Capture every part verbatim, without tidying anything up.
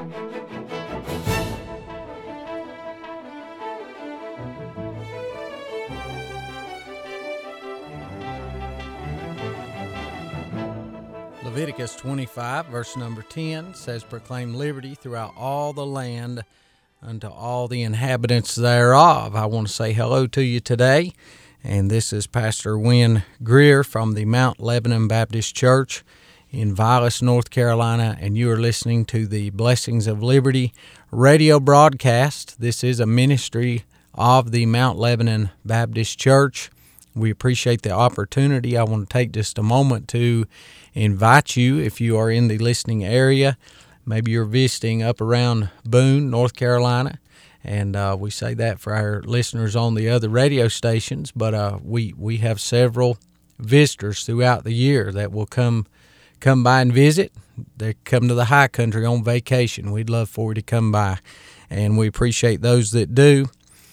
Leviticus twenty-five, verse number ten, says, "Proclaim liberty throughout all the land unto all the inhabitants thereof." I want to say hello to you today, and this is Pastor Wynn Greer from the Mount Lebanon Baptist Church in Vilas, North Carolina, and you are listening to the Blessings of Liberty radio broadcast. This is a ministry of the Mount Lebanon Baptist Church. We appreciate the opportunity. I want to take just a moment to invite you, if you are in the listening area, maybe you're visiting up around Boone, North Carolina, and uh, we say that for our listeners on the other radio stations, but uh, we, we have several visitors throughout the year that will come come by and visit. They come to the high country on vacation. We'd love for you to come by, and we appreciate those that do.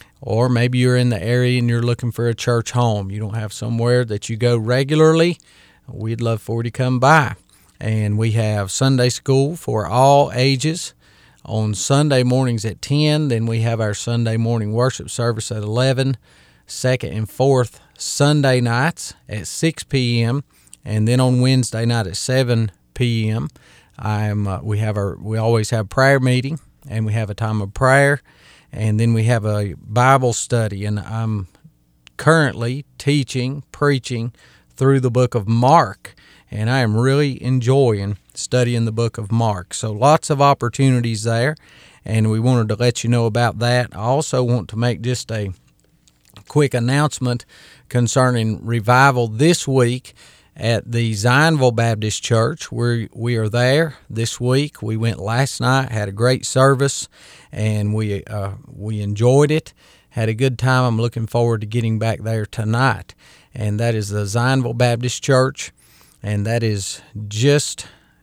Or maybe you're in the area and you're looking for a church home. You don't have somewhere that you go regularly. We'd love for you to come by. And we have Sunday school for all ages on Sunday mornings at ten. Then we have our Sunday morning worship service at eleven. Second and fourth Sunday nights at six p.m. And then on Wednesday night at seven p.m. I'm, uh, we have our we always have prayer meeting, and we have a time of prayer. And then we have a Bible study, and I'm currently teaching, preaching through the book of Mark, and I am really enjoying studying the book of Mark. So lots of opportunities there, and we wanted to let you know about that. I also want to make just a quick announcement concerning revival this week at the Zionville Baptist Church. We we are there this week. We went last night, had a great service, and we uh, we enjoyed it, had a good time. I'm looking forward to getting back there tonight, and that is the Zionville Baptist Church, and that is just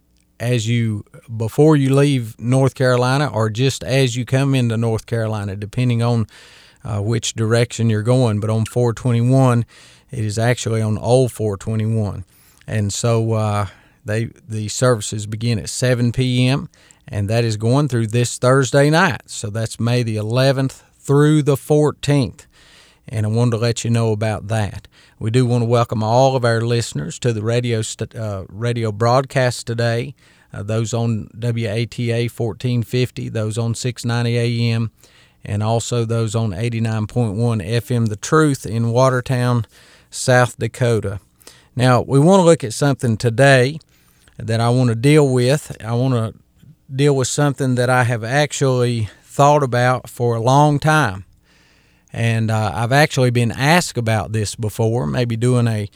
as you, before you leave North Carolina, or just as you come into North Carolina, depending on uh, which direction you're going, but on four twenty-one, it is actually on Old four twenty-one, and so uh, they the services begin at seven p.m., and that is going through this Thursday night. So that's May the eleventh through the fourteenth, and I wanted to let you know about that. We do want to welcome all of our listeners to the radio st- uh, radio broadcast today, uh, those on W A T A fourteen fifty, those on six ninety A M, and also those on eighty-nine point one F M The Truth in Watertown, South Dakota. Now, we want to look at something today that I want to deal with. I want to deal with something that I have actually thought about for a long time. And uh, I've actually been asked about this before, maybe doing a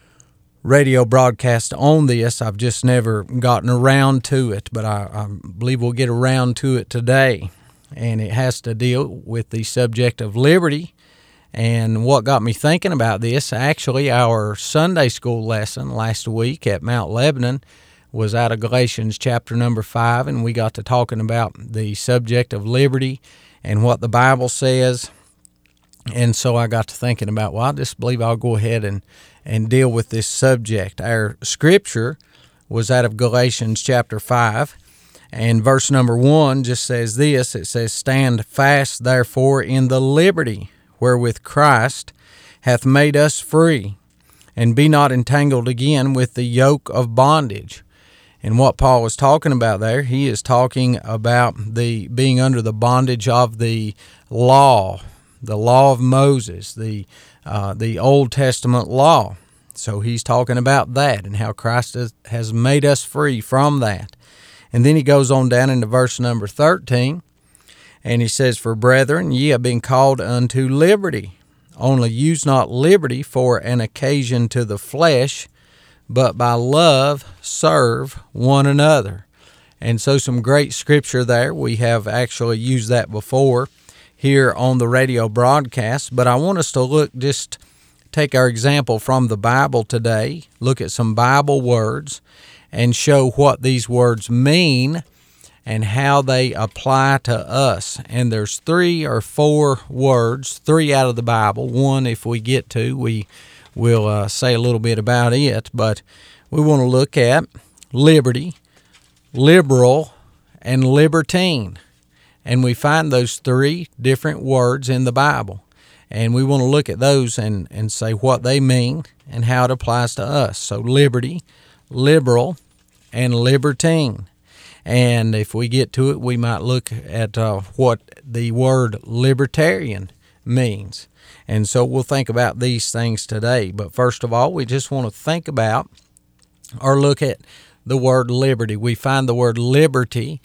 radio broadcast on this. I've just never gotten around to it, but I, I believe we'll get around to it today. And it has to deal with the subject of liberty. And what got me thinking about this, actually, our Sunday school lesson last week at Mount Lebanon was out of Galatians chapter number five, and we got to talking about the subject of liberty and what the Bible says. And so I got to thinking about, well, I just believe I'll go ahead and, and deal with this subject. Our scripture was out of Galatians chapter five, and verse number one just says this. It says, "Stand fast, therefore, in the liberty wherewith Christ hath made us free, and be not entangled again with the yoke of bondage." And what Paul was talking about there, he is talking about the being under the bondage of the law, the law of Moses, the uh, the Old Testament law. So he's talking about that and how Christ has, has made us free from that. And then he goes on down into verse number thirteen, and he says, "For brethren, ye have been called unto liberty. Only use not liberty for an occasion to the flesh, but by love serve one another." And so some great scripture there. We have actually used that before here on the radio broadcast, but I want us to look, just take our example from the Bible today, look at some Bible words, and show what these words mean and how they apply to us. And there's three or four words, three out of the Bible. One, if we get to, we will uh, say a little bit about it, but we want to look at liberty, liberal, and libertine. And we find those three different words in the Bible. And we want to look at those and, and say what they mean and how it applies to us. So liberty, liberal, and libertine. And if we get to it, we might look at uh, what the word libertarian means. And so we'll think about these things today. But first of all, we just want to think about or look at the word liberty. We find the word liberty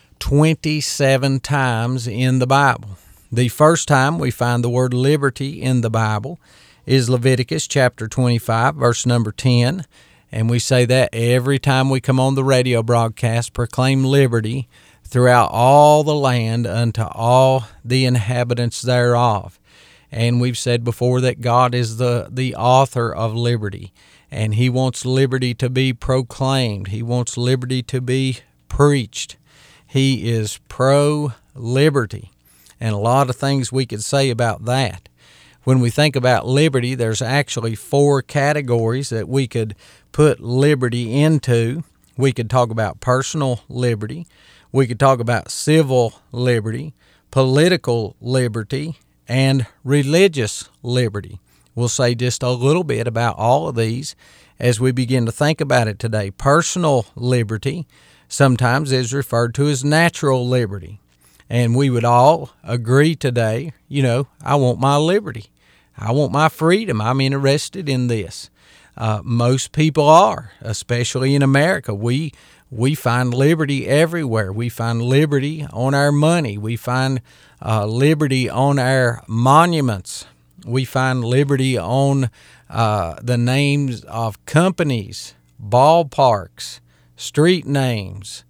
twenty-seven times in the Bible. The first time we find the word liberty in the Bible is Leviticus chapter twenty-five, verse number ten. And we say that every time we come on the radio broadcast, proclaim liberty throughout all the land unto all the inhabitants thereof. And we've said before that God is the, the author of liberty, and He wants liberty to be proclaimed. He wants liberty to be preached. He is pro-liberty. And a lot of things we could say about that. When we think about liberty, there's actually four categories that we could put liberty into. We could talk about personal liberty. We could talk about civil liberty, political liberty, and religious liberty. We'll say just a little bit about all of these as we begin to think about it today. Personal liberty sometimes is referred to as natural liberty. And we would all agree today, you know, I want my liberty. I want my freedom. I'm interested in this. Uh, most people are, especially in America. We we find liberty everywhere. We find liberty on our money. We find uh, liberty on our monuments. We find liberty on uh, the names of companies, ballparks, street names,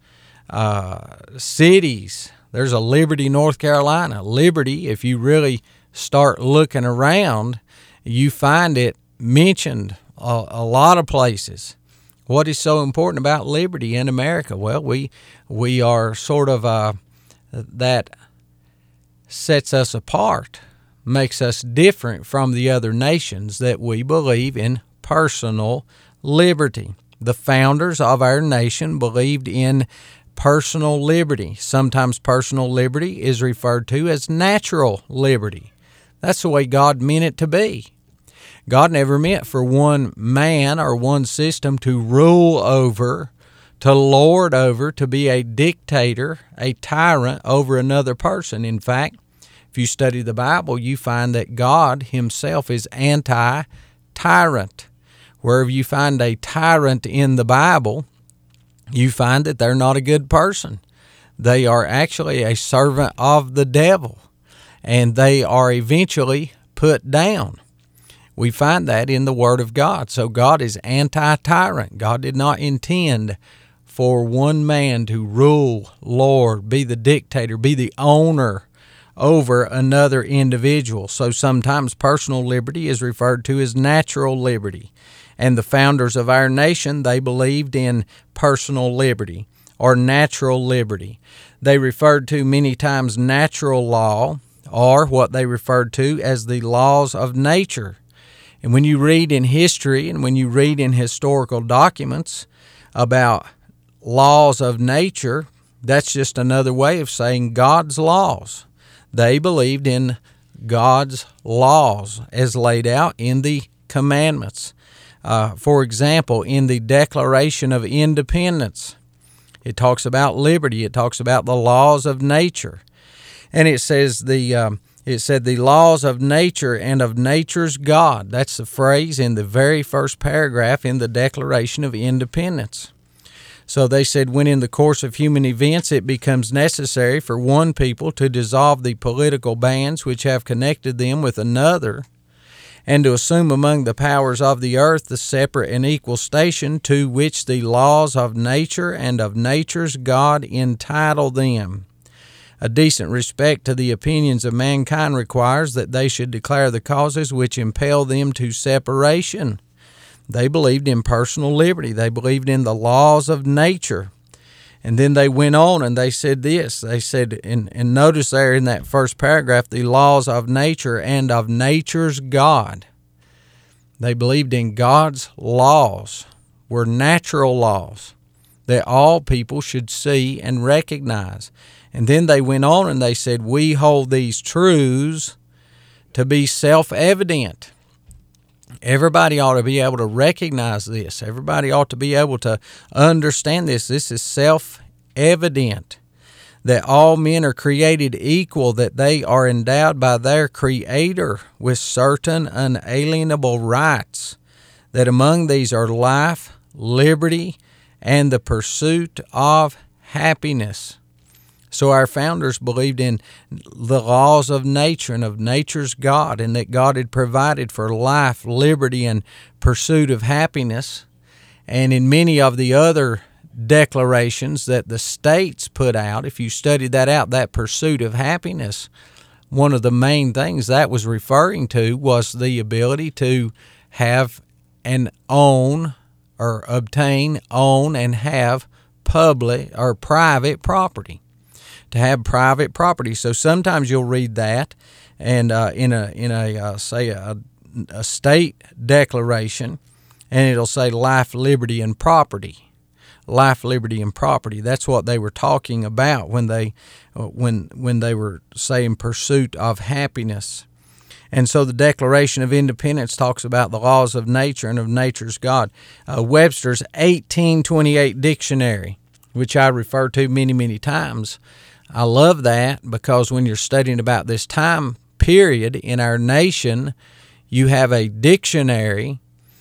uh, cities. There's a Liberty, North Carolina. Liberty, if you really start looking around, you find it mentioned a, a lot of places. What is so important about liberty in America? Well, we we are sort of, uh, that sets us apart, makes us different from the other nations, that we believe in personal liberty. The founders of our nation believed in personal liberty. Sometimes personal liberty is referred to as natural liberty. That's the way God meant it to be. God never meant for one man or one system to rule over, to lord over, to be a dictator, a tyrant over another person. In fact, if you study the Bible, you find that God Himself is anti-tyrant. Wherever you find a tyrant in the Bible, you find that they're not a good person. They are actually a servant of the devil, and they are eventually put down. We find that in the Word of God. So God is anti-tyrant. God did not intend for one man to rule, lord, be the dictator, be the owner over another individual. So sometimes personal liberty is referred to as natural liberty. And the founders of our nation, they believed in personal liberty or natural liberty. They referred to many times natural law, or what they referred to as the laws of nature. And when you read in history and when you read in historical documents about laws of nature, that's just another way of saying God's laws. They believed in God's laws as laid out in the commandments. Uh, for example, in the Declaration of Independence, it talks about liberty. It talks about the laws of nature. And it says the um, it said the laws of nature and of nature's God. That's the phrase in the very first paragraph in the Declaration of Independence. So they said, when in the course of human events it becomes necessary for one people to dissolve the political bands which have connected them with another, and to assume among the powers of the earth the separate and equal station to which the laws of nature and of nature's God entitle them. A decent respect to the opinions of mankind requires that they should declare the causes which impel them to separation. They believed in personal liberty. They believed in the laws of nature. And then they went on and they said this. They said, and, and notice there in that first paragraph, the laws of nature and of nature's God. They believed in God's laws were natural laws. that all people should see and recognize. And then they went on and they said, we hold these truths to be self-evident. Everybody ought to be able to recognize this. Everybody ought to be able to understand this. This is self-evident, that all men are created equal, that they are endowed by their Creator with certain unalienable rights, that among these are life, liberty, and the pursuit of happiness. So our founders believed in the laws of nature and of nature's God, and that God had provided for life, liberty, and pursuit of happiness. And in many of the other declarations that the states put out, if you studied that out, that pursuit of happiness, one of the main things that was referring to was the ability to have and own or obtain, own, and have public or private property. To have private property. So sometimes you'll read that, and uh, in a in a uh, say a, a state declaration, and it'll say life, liberty, and property. Life, liberty, and property. That's what they were talking about when they uh, when when they were saying pursuit of happiness. And so the Declaration of Independence talks about the laws of nature and of nature's God. Uh, Webster's eighteen twenty-eight dictionary, which I refer to many many times. I love that because when you're studying about this time period in our nation, you have a dictionary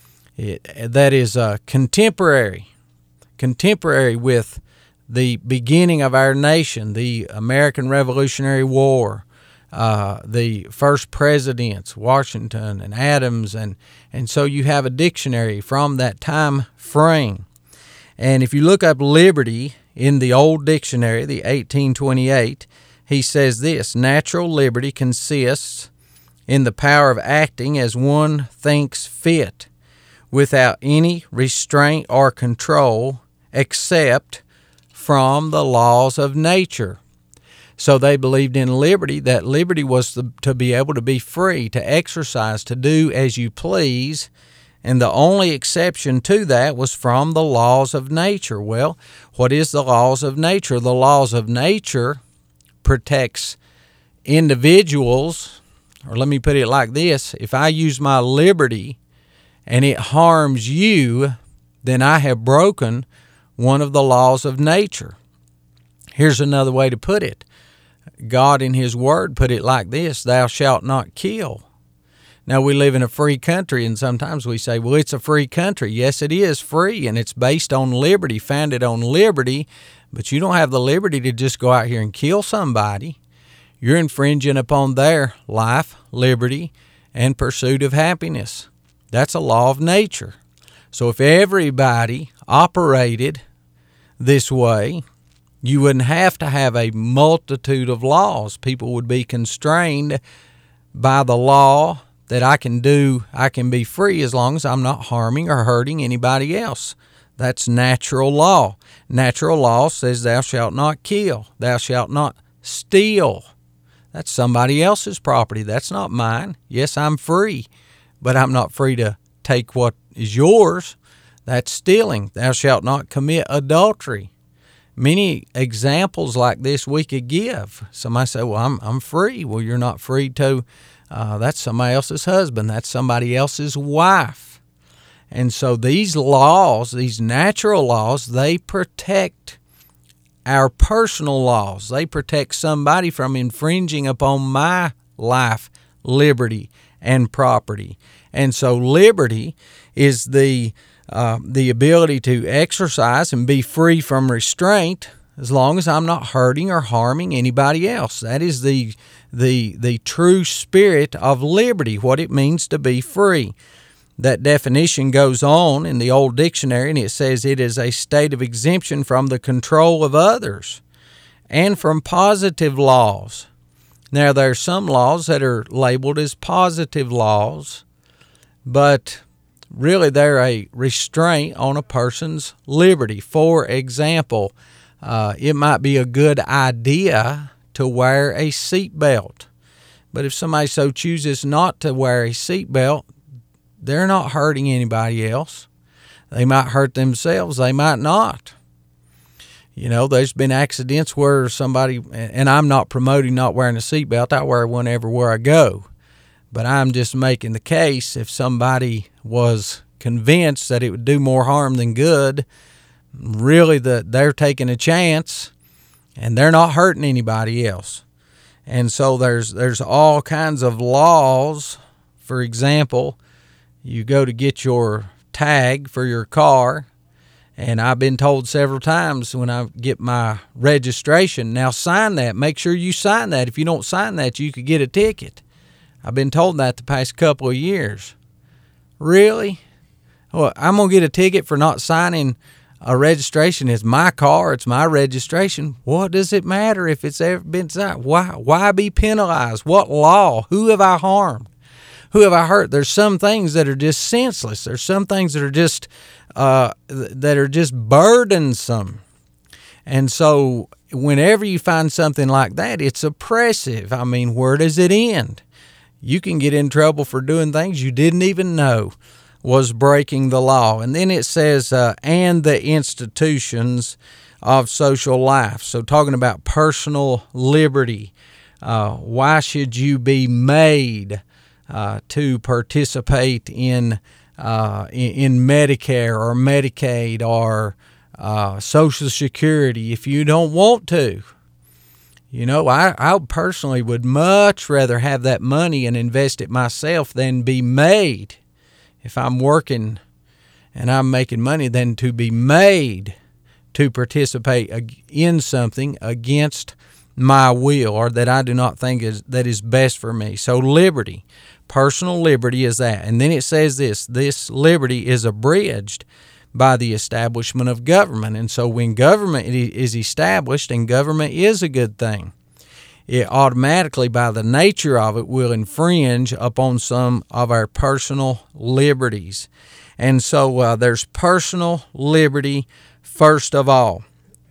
that is uh, contemporary, contemporary with the beginning of our nation, the American Revolutionary War, uh, the first presidents, Washington and Adams, and, and so you have a dictionary from that time frame. And if you look up liberty in the old dictionary, the eighteen twenty-eight, he says this: natural liberty consists in the power of acting as one thinks fit, without any restraint or control except from the laws of nature. So they believed in liberty, that liberty was the, to be able to be free, to exercise, to do as you please. And the only exception to that was from the laws of nature. Well, what is the laws of nature? The laws of nature protects individuals, or let me put it like this: if I use my liberty and it harms you, then I have broken one of the laws of nature. Here's another way to put it. God in His Word put it like this: thou shalt not kill. Now, we live in a free country, and sometimes we say, well, it's a free country. Yes, it is free, and it's based on liberty, founded on liberty, but you don't have the liberty to just go out here and kill somebody. You're infringing upon their life, liberty, and pursuit of happiness. That's a law of nature. So if everybody operated this way, you wouldn't have to have a multitude of laws. People would be constrained by the law that I can do, I can be free as long as I'm not harming or hurting anybody else. That's natural law. Natural law says thou shalt not kill, thou shalt not steal. That's somebody else's property. That's not mine. Yes, I'm free, but I'm not free to take what is yours. That's stealing. Thou shalt not commit adultery. Many examples like this we could give. Somebody say, well, I'm I'm free. Well, you're not free to, uh, that's somebody else's husband. That's somebody else's wife. And so these laws, these natural laws, they protect our personal laws. They protect somebody from infringing upon my life, liberty, and property. And so liberty is the uh, the ability to exercise and be free from restraint as long as I'm not hurting or harming anybody else. That is the the the true spirit of liberty, what it means to be free. That definition goes on in the old dictionary, and it says it is a state of exemption from the control of others and from positive laws. Now, there are some laws that are labeled as positive laws, but really they're a restraint on a person's liberty. For example, uh, it might be a good idea to wear a seatbelt, but if somebody so chooses not to wear a seatbelt, they're not hurting anybody else. They might hurt themselves. They might not. You know, there's been accidents where somebody, and I'm not promoting not wearing a seatbelt. I wear one everywhere I go. But I'm just making the case, if somebody was convinced that it would do more harm than good, really the, they're taking a chance and they're not hurting anybody else. And so there's there's all kinds of laws. For example, you go to get your tag for your car, and I've been told several times when I get my registration, now sign that. Make sure you sign that. If you don't sign that, you could get a ticket. I've been told that the past couple of years. Really? Well, I'm going to get a ticket for not signing a registration. It's my car. It's my registration. What does it matter if it's ever been signed? Why, why be penalized? What law? Who have I harmed? Who have I hurt? There's some things that are just senseless. There's some things that are just uh, that are just burdensome. And so whenever you find something like that, it's oppressive. I mean, where does it end? You can get in trouble for doing things you didn't even know was breaking the law. And then it says, uh, and the institutions of social life. So talking about personal liberty. Uh, why should you be made uh, to participate in, uh, in in Medicare or Medicaid or uh, Social Security if you don't want to? You know, I, I personally would much rather have that money and invest it myself than be made, if I'm working and I'm making money, than to be made to participate in something against my will or that I do not think is that is best for me. So liberty, personal liberty is that. And then it says this, this liberty is abridged by the establishment of government. And so when government is established, and government is a good thing, it automatically, by the nature of it, will infringe upon some of our personal liberties. And so uh, there's personal liberty first of all.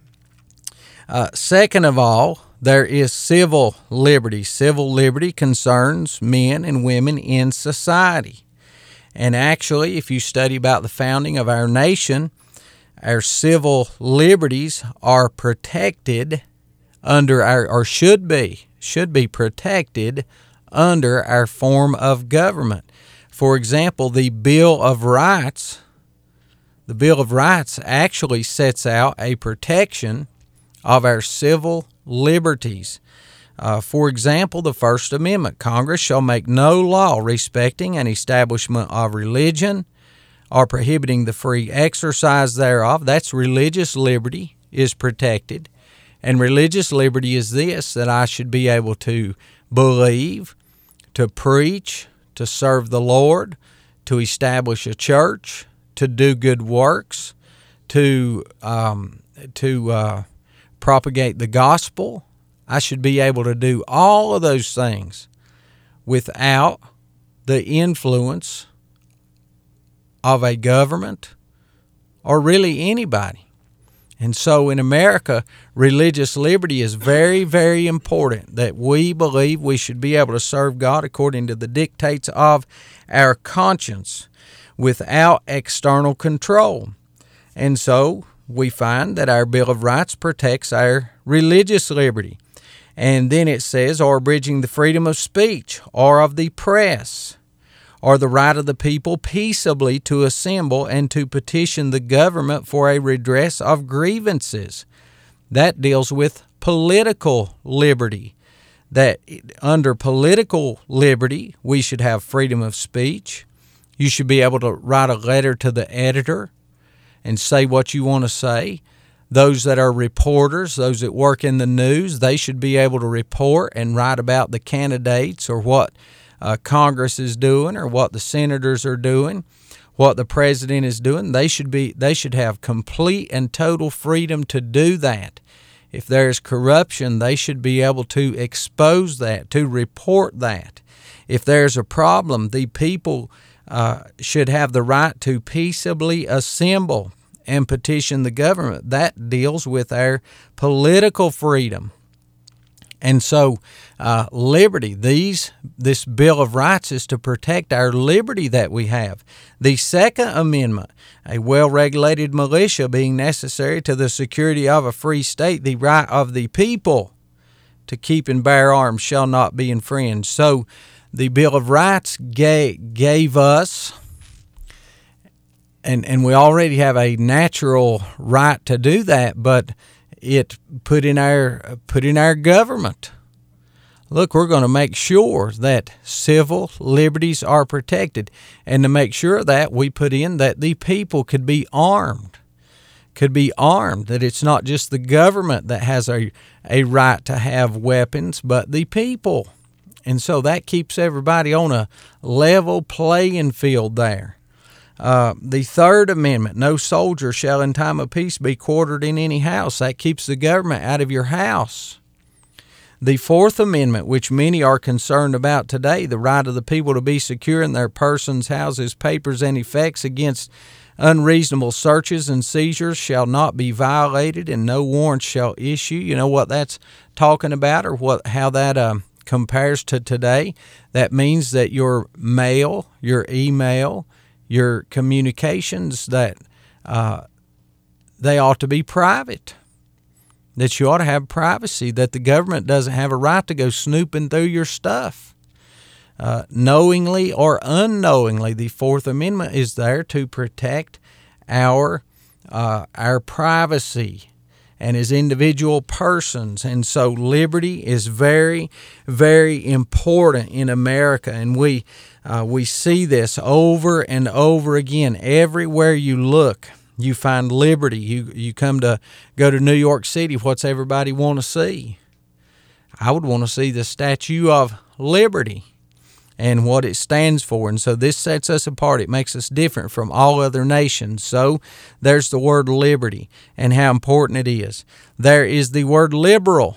Uh, second of all, there is civil liberty. Civil liberty concerns men and women in society. And actually, if you study about the founding of our nation, our civil liberties are protected under our, or should be, should be protected under our form of government. For example, the Bill of Rights, the Bill of Rights actually sets out a protection of our civil liberties. Uh, for example, the First Amendment, Congress shall make no law respecting an establishment of religion or prohibiting the free exercise thereof. That's religious liberty is protected. And religious liberty is this, that I should be able to believe, to preach, to serve the Lord, to establish a church, to do good works, to, um, to uh, propagate the gospel. I should be able to do all of those things without the influence of a government or really anybody. And so in America, religious liberty is very, very important, that we believe we should be able to serve God according to the dictates of our conscience without external control. And so we find that our Bill of Rights protects our religious liberty. And then it says, or abridging the freedom of speech or of the press, or the right of the people peaceably to assemble and to petition the government for a redress of grievances. That deals with political liberty. That under political liberty, we should have freedom of speech. You should be able to write a letter to the editor and say what you want to say. Those that are reporters, those that work in the news, they should be able to report and write about the candidates or what uh, Congress is doing or what the senators are doing, what the president is doing. They should be, they should have complete and total freedom to do that. If there's corruption, they should be able to expose that, to report that. If there's a problem, the people uh, should have the right to peaceably assemble and petition the government. That deals with our political freedom. And so uh, liberty, these this Bill of Rights is to protect our liberty that we have. The Second Amendment, a well-regulated militia being necessary to the security of a free state, the right of the people to keep and bear arms shall not be infringed. So the Bill of Rights gave, gave us, and, and we already have a natural right to do that, but it put in our put in our government. Look, we're going to make sure that civil liberties are protected, and to make sure of that, we put in that the people could be armed, could be armed. That it's not just the government that has a a right to have weapons, but the people, and so that keeps everybody on a level playing field there. Uh, the Third Amendment, no soldier shall in time of peace be quartered in any house. That keeps the government out of your house. The Fourth Amendment, which many are concerned about today, the right of the people to be secure in their persons, houses, papers, and effects against unreasonable searches and seizures shall not be violated, and no warrants shall issue. You know what that's talking about, or what how that uh, compares to today? That means that your mail, your email, your communications, that uh, they ought to be private, that you ought to have privacy, that the government doesn't have a right to go snooping through your stuff. Uh, knowingly or unknowingly, the Fourth Amendment is there to protect our uh, our privacy and as individual persons. And so liberty is very, very important in America, and we Uh, we see this over and over again. Everywhere you look, you find liberty. You you come to go to New York City, what's everybody want to see? I would want to see the Statue of Liberty and what it stands for. And so this sets us apart. It makes us different from all other nations. So there's the word liberty and how important it is. There is the word liberal.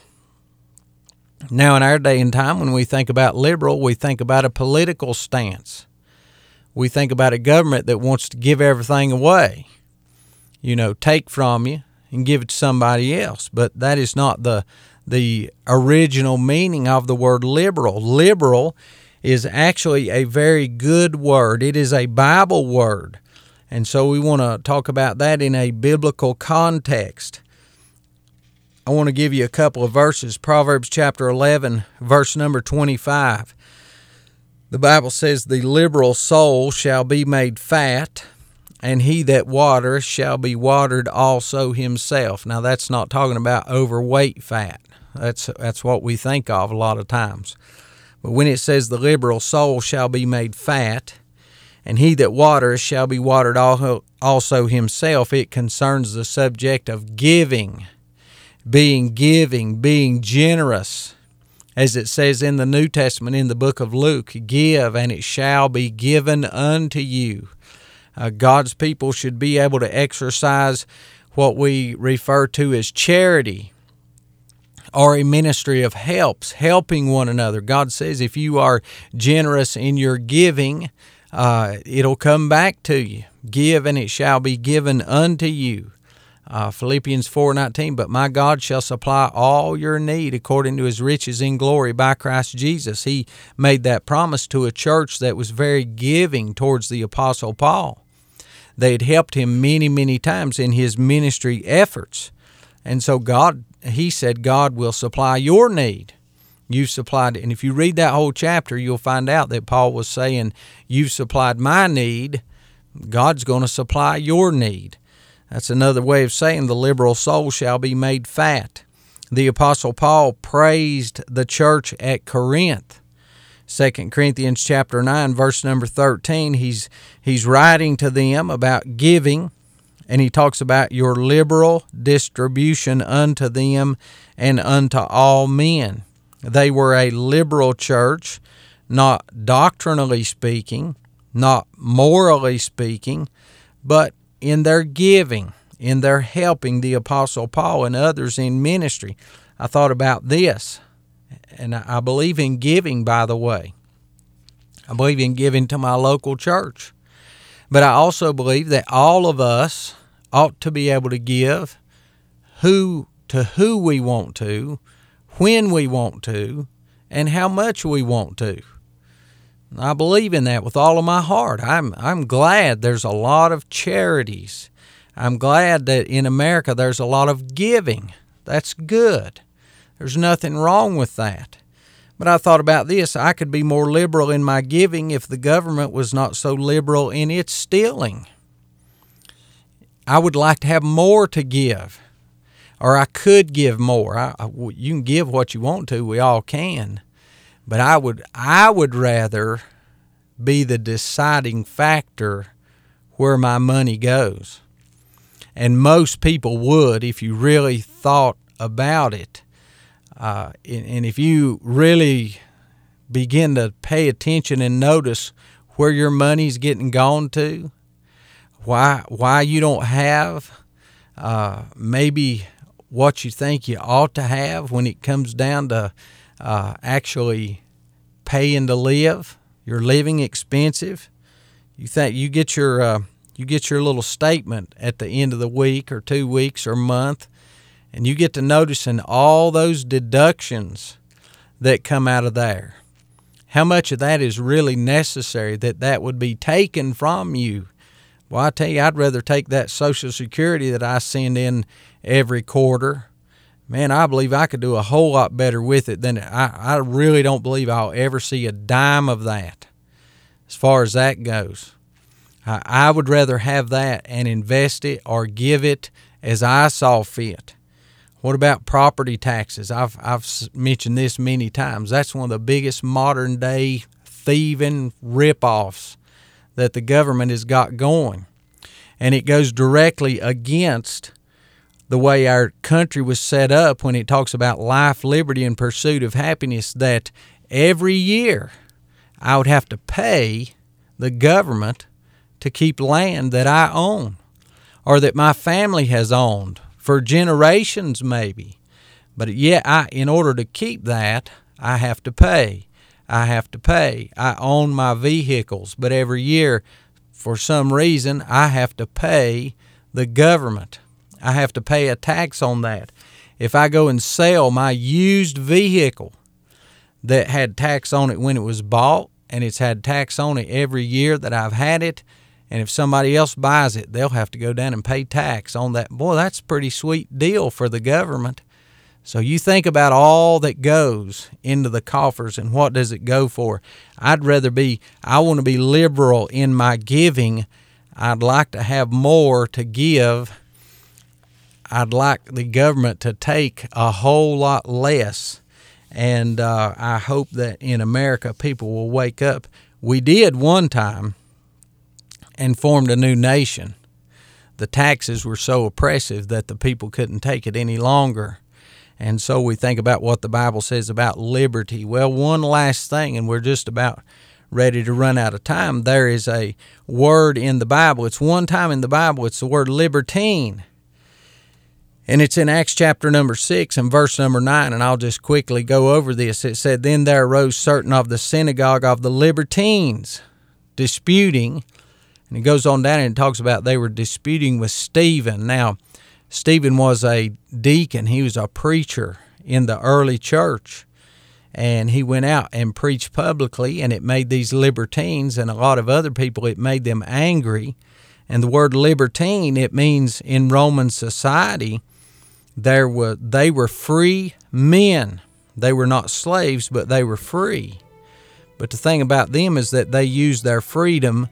Now, in our day and time, when we think about liberal, we think about a political stance. We think about a government that wants to give everything away, you know, take from you and give it to somebody else. But that is not the the original meaning of the word liberal. Liberal is actually a very good word. It is a Bible word. And so we want to talk about that in a biblical context. I want to give you a couple of verses. Proverbs chapter eleven, verse number twenty-five. The Bible says, "The liberal soul shall be made fat, and he that watereth shall be watered also himself." Now, that's not talking about overweight fat. That's that's what we think of a lot of times. But when it says the liberal soul shall be made fat, and he that watereth shall be watered also himself, it concerns the subject of giving. Being giving, being generous. As it says in the New Testament in the book of Luke, "Give, and it shall be given unto you." Uh, God's people should be able to exercise what we refer to as charity, or a ministry of helps, helping one another. God says if you are generous in your giving, uh, it'll come back to you. Give, and it shall be given unto you. Uh, Philippians four nineteen, "But my God shall supply all your need according to his riches in glory by Christ Jesus." He made that promise to a church that was very giving towards the Apostle Paul. They had helped him many, many times in his ministry efforts. And so God, he said, God will supply your need. You've supplied it. And if you read that whole chapter, you'll find out that Paul was saying, you've supplied my need, God's going to supply your need. That's another way of saying the liberal soul shall be made fat. The Apostle Paul praised the church at Corinth. Second Corinthians chapter nine, verse number thirteen, he's he's writing to them about giving, and he talks about your liberal distribution unto them and unto all men. They were a liberal church, not doctrinally speaking, not morally speaking, but in their giving, in their helping the Apostle Paul and others in ministry. I thought about this, and I believe in giving, by the way. I believe in giving to my local church. But I also believe that all of us ought to be able to give who to who we want to, when we want to, and how much we want to. I believe in that with all of my heart. I'm I'm glad there's a lot of charities. I'm glad that in America there's a lot of giving. That's good. There's nothing wrong with that. But I thought about this. I could be more liberal in my giving if the government was not so liberal in its stealing. I would like to have more to give, or I could give more. I, I, you can give what you want to. We all can. But I would I would rather be the deciding factor where my money goes. And most people would if you really thought about it. Uh, and, and if you really begin to pay attention and notice where your money's getting gone to, why why you don't have uh, maybe what you think you ought to have when it comes down to uh, actually paying to live, your living expensive. You think you get your uh, you get your little statement at the end of the week or two weeks or month, and you get to noticing all those deductions that come out of there. How much of that is really necessary that that would be taken from you? Well, I tell you, I'd rather take that Social Security that I send in every quarter. Man, I believe I could do a whole lot better with it than I, I really don't believe I'll ever see a dime of that as far as that goes. I, I would rather have that and invest it or give it as I saw fit. What about property taxes? I've I've mentioned this many times. That's one of the biggest modern day thieving ripoffs that the government has got going. And it goes directly against the way our country was set up when it talks about life, liberty, and pursuit of happiness, that every year I would have to pay the government to keep land that I own or that my family has owned for generations maybe. But yet, I, in order to keep that, I have to pay. I have to pay. I own my vehicles, but every year, for some reason, I have to pay the government. I have to pay a tax on that. If I go and sell my used vehicle that had tax on it when it was bought, and it's had tax on it every year that I've had it, and if somebody else buys it, they'll have to go down and pay tax on that. Boy, that's a pretty sweet deal for the government. So you think about all that goes into the coffers and what does it go for. I'd rather be, I want to be liberal in my giving. I'd like to have more to give. I'd like the government to take a whole lot less. And uh, I hope that in America people will wake up. We did one time and formed a new nation. The taxes were so oppressive that the people couldn't take it any longer. And so we think about what the Bible says about liberty. Well, one last thing, and we're just about ready to run out of time. There is a word in the Bible. It's one time in the Bible. It's the word libertine. And it's in Acts chapter number six and verse number nine, and I'll just quickly go over this. It said, "Then there arose certain of the synagogue of the Libertines, disputing," and it goes on down and it talks about they were disputing with Stephen. Now, Stephen was a deacon. He was a preacher in the early church, and he went out and preached publicly, and it made these libertines and a lot of other people, it made them angry. And the word libertine, it means in Roman society, there were they were free men. They were not slaves, but they were free. But the thing about them is that they used their freedom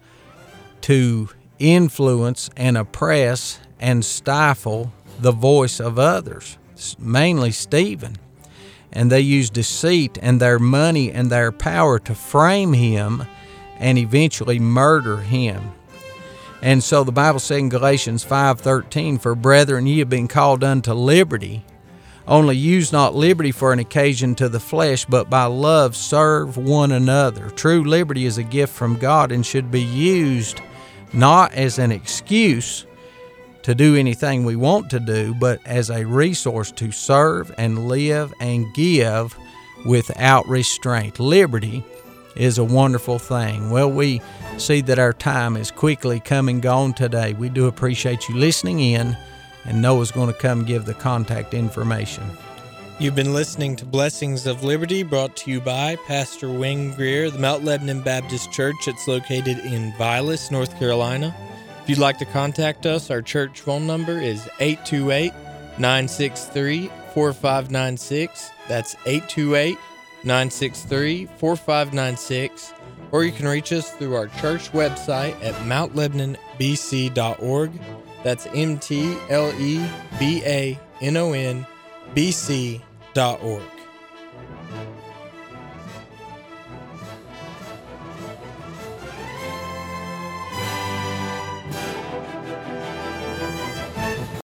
to influence and oppress and stifle the voice of others, mainly Stephen. And they used deceit and their money and their power to frame him and eventually murder him. And so the Bible says in Galatians five thirteen, "For brethren, ye have been called unto liberty. Only use not liberty for an occasion to the flesh, but by love serve one another." True liberty is a gift from God and should be used not as an excuse to do anything we want to do, but as a resource to serve and live and give without restraint. Liberty is a wonderful thing. Well, we see that our time is quickly come and gone today. We do appreciate you listening in, and Noah's going to come give the contact information. You've been listening to Blessings of Liberty, brought to you by Pastor Wayne Greer, the Mount Lebanon Baptist Church. It's located in Vilas, North Carolina. If you'd like to contact us, our church phone number is eight two eight, nine six three, four five nine six. That's eight two eight, nine six three, four five nine six. Or you can reach us through our church website at mount lebanon b c dot org. That's M T L E B A N O N B C dot org.